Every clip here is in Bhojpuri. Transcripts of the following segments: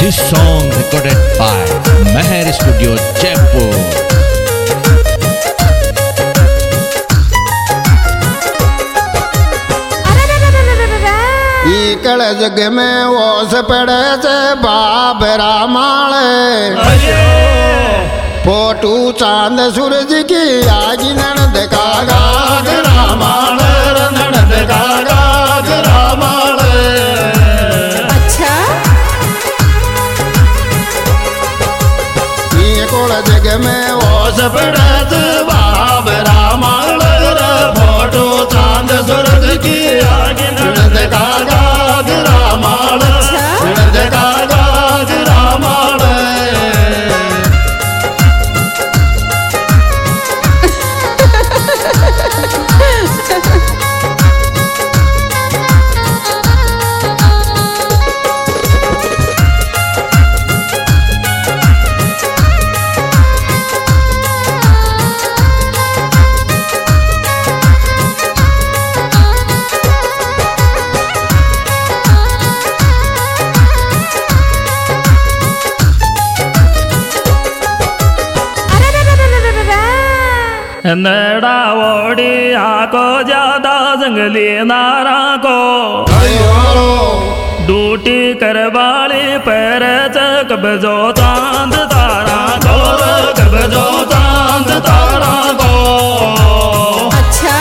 This song recorded by Meher Studio, Jaipur. कल जग में ओस पड़े से बाब रामाले फोटू चांद सूरज की आगी ननद का गाग रामाले ननद का गाग रामाले। अच्छा ये कोल जग में ओस पड़े से बाब रामाले फोटू चांद सूरज की आगी ननद का गाग रामाले ननद का गाग रामाले। नड़ा ओड़ी आको ज्यादा जंगली नारा को डूटी करवाली पैर कब जो चांद तारा को कब जो चांद तारा को। अच्छा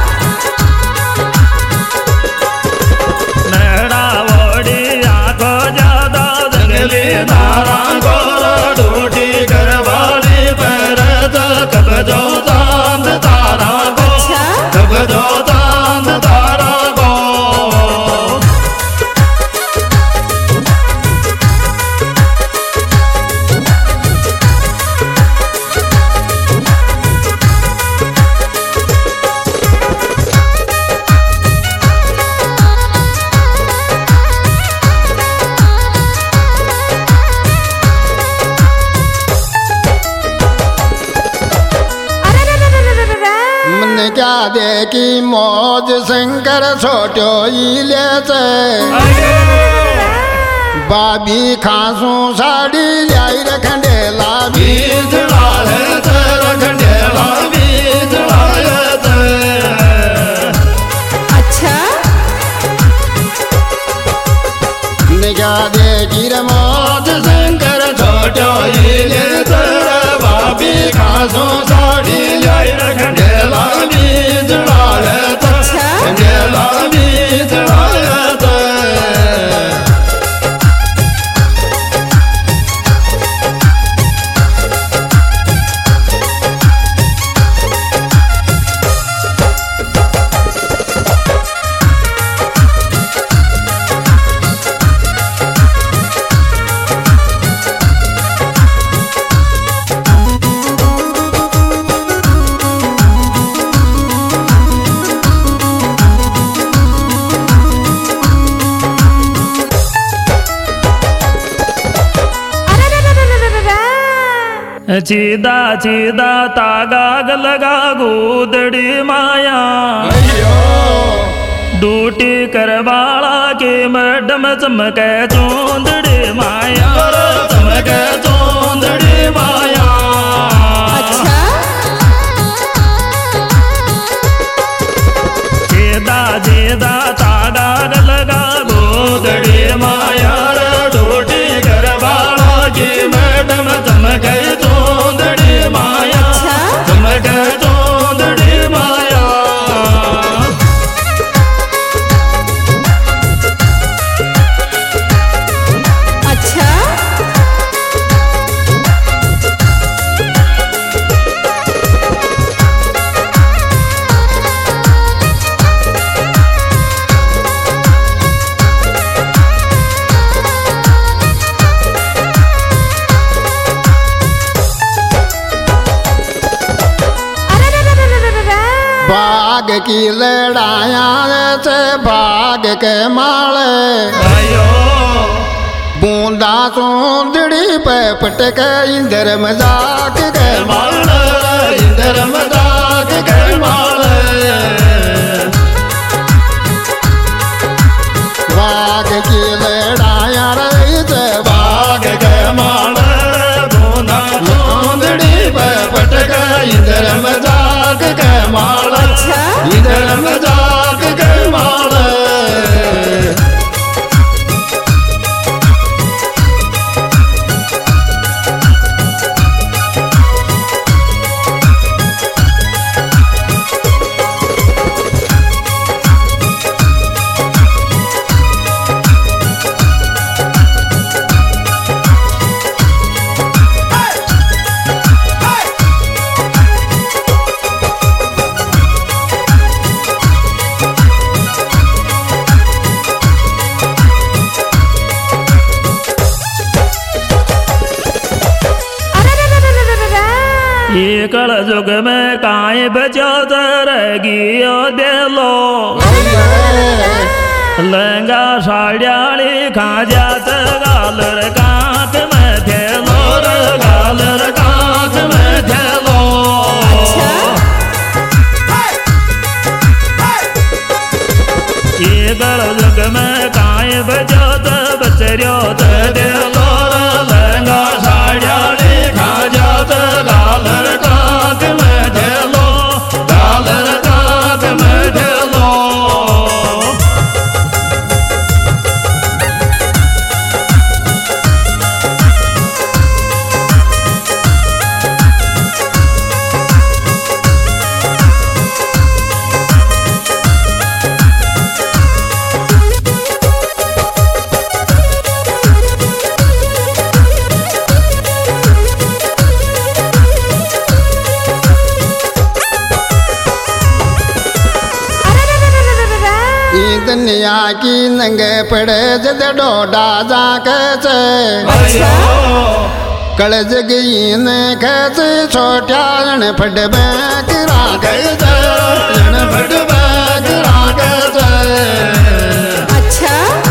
नड़ा ओड़ी आको ज्यादा जंगली नारा को डूटी करवाली पैर कब जो चांद तारा को कब जो चांद तारा को। मन क्या देखी मौज शंकर छोटो ले से बाबी खासू साड़ी लाई रखंडेला बीज डाले से रखंडेला बीज डाले से। अच्छा क्या देखी रे मौज शंकर छोटो ले से बाबी खासू साड़ी लाई रखंडेला बीज डाले से रखंडेला बीज डाले से। चीदा चीदा तागाग लगा गोदड़ी माया डूटी करवाला के मैडम चमके चोंदड़ी माया चमके चोंदड़ी माया। अच्छा चीदा चीदा तागाग लगा गोदड़ी माया डूटी करवाला के मैडम चमके चोंदड़ी माया चमके चोंदड़ी माया। अच्छा बाग की लड़ाया से बाग के माले बूंदा सोंदड़ी पे पटक इंदर मजाक के माले इंदर मजाक के माले। बाग की लड़ाया रे से बाग बचो तरगी देलो लहंगा साड़ियाली खाजात गालर कांक में थेलो गालर कांक में थेलो ये गल जग में काय बचो बचरियो देलो लहंगा साड़ियाली खाजात गालर कांक में थेलो गालर कांक में थेलो दुनिया की नंगे पड़े जद डोडा जाके अच्छा कलज गई ने खेत छोटा जन फट बैग रागे जन फट बैग रागे अच्छा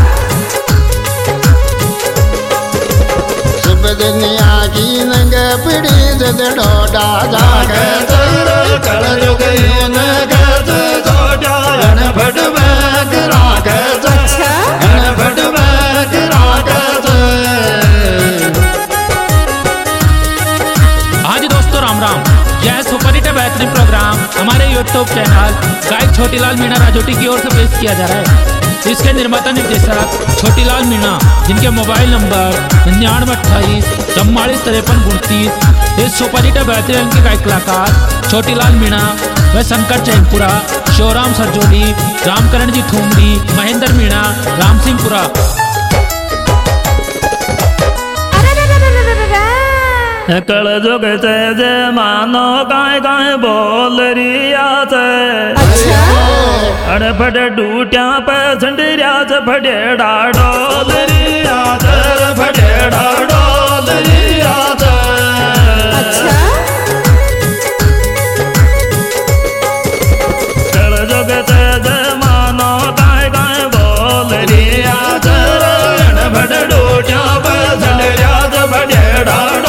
सब दुनिया की नंगे पड़ी जद डोडा जाके कलज गई ने खेत छोटा जन फट बैग रागे अच्छा जन फट बैग रागे हाँ जी दोस्तों राम राम। यह सुपरहिट बेहतरीन प्रोग्राम हमारे यूट्यूब चैनल गायक छोटीलाल मीणा राजोटी की ओर से पेश किया जा रहा है। इसके निर्माता निर्देशक छोटीलाल मीणा, जिनके मोबाइल नंबर 9928445339। इस सुपरहिट बेहतरीन के गायक कलाकार छोटीलाल मीणा व शंकर चैनपुरा, शिवराम सरजोली, रामकरण जी थूमरी, महेंद्र मीणा, राम सिंहपुरा। कल जुग से जे मानो काय काय बोल रिया से अच्छा अड़ फट डूटिया पे झंडिया से फटे डाडोल रिया से फटे डाडोल रिया से अच्छा कल जुग से जे मानो काय काय बोल रिया से अड़ फट डूटिया पे झंडिया से फटे डाडोल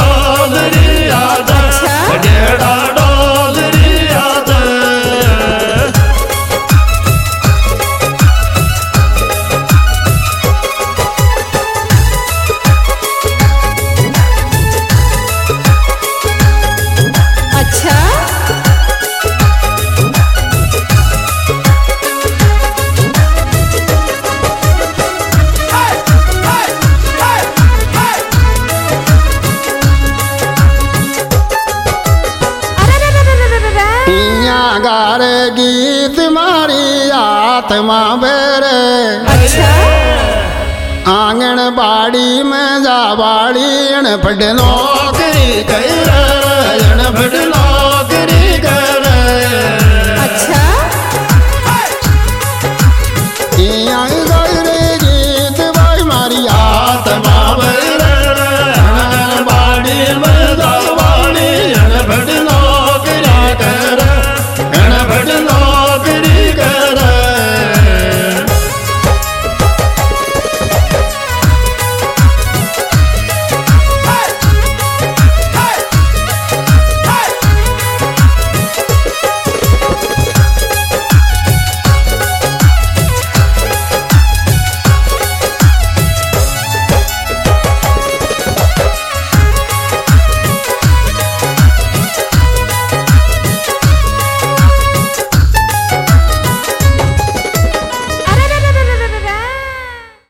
गार गीत मारी आत्मा बेरे अच्छा आंगन बाड़ी में जा बाड़ी फट नौकरी कर फट